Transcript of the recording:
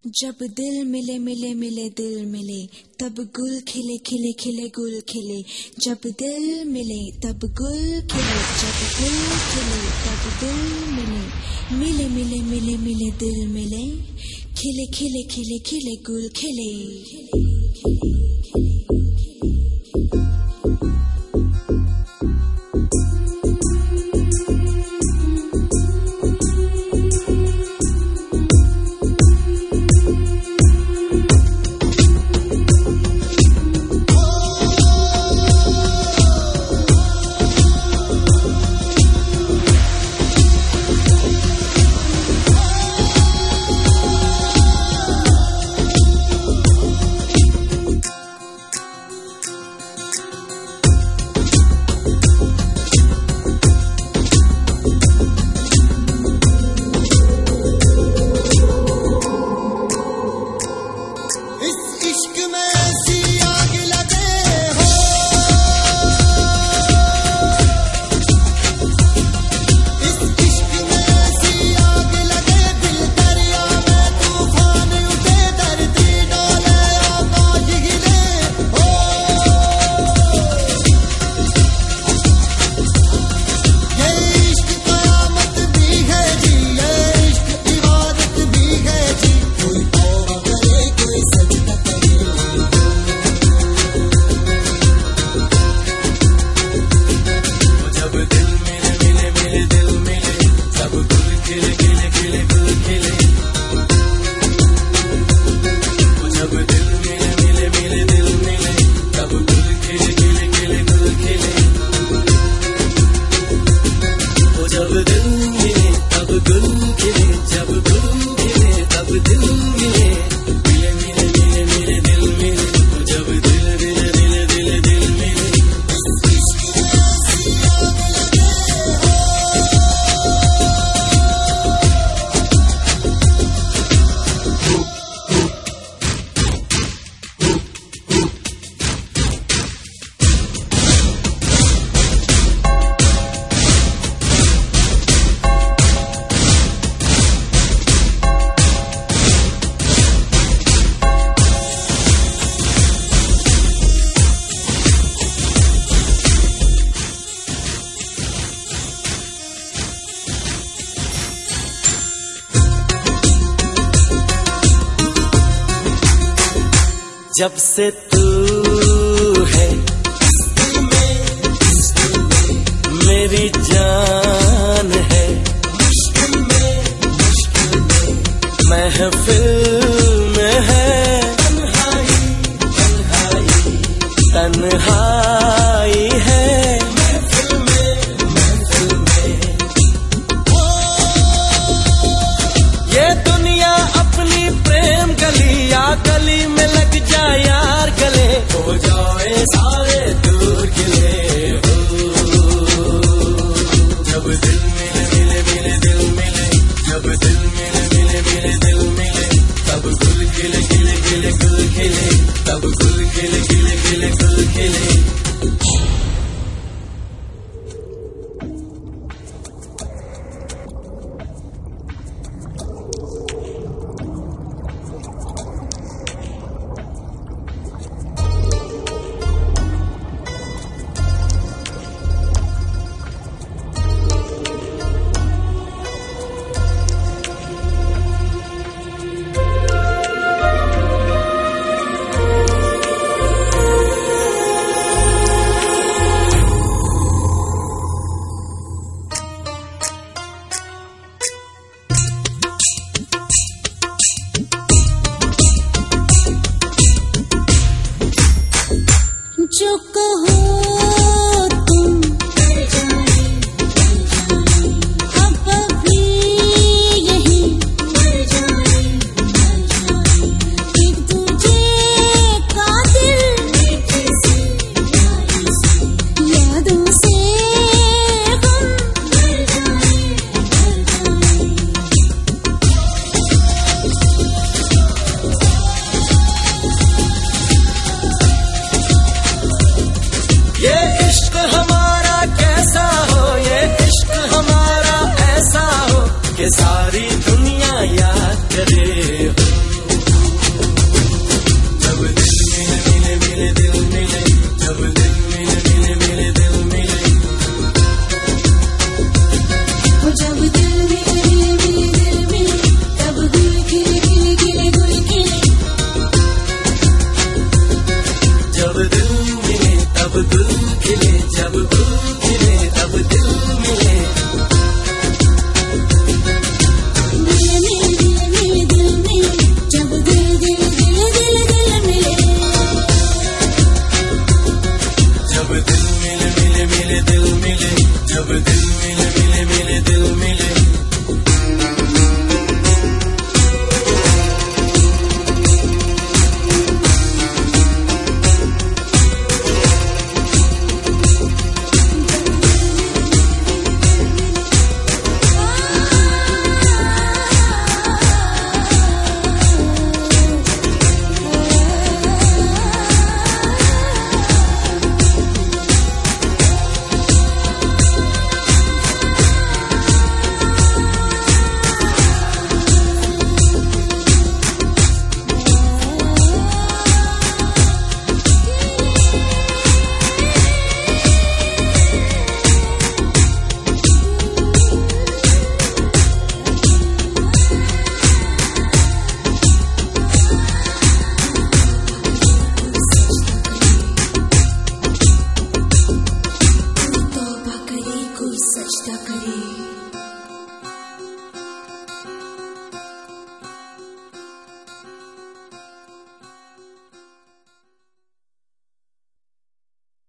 जब दिल मिले मिले मिले दिल मिले तब गुल खिले खिले खिले गुल खिले। जब दिल मिले तब गुल खिले, जब गुल खिले तब दिल मिले। मिले मिले मिले मिले दिल मिले, खिले खिले खिले खिले गुल खिले। जब से तू है मेरी जान है, महफिल में है तन्हाई है। ये दुनिया अपनी प्रेम गली या गली में लग जा यार गले, हो जाए सारे दूर गिले। जब दिल मिले मिले मिले दिल मिले, जब दिल मिले मिले मिले दिल मिले, तब गुल खिले खिले खिले गुल खिले, तब गुल खिले खिले खिले गुल खिले। रिश्ता करीब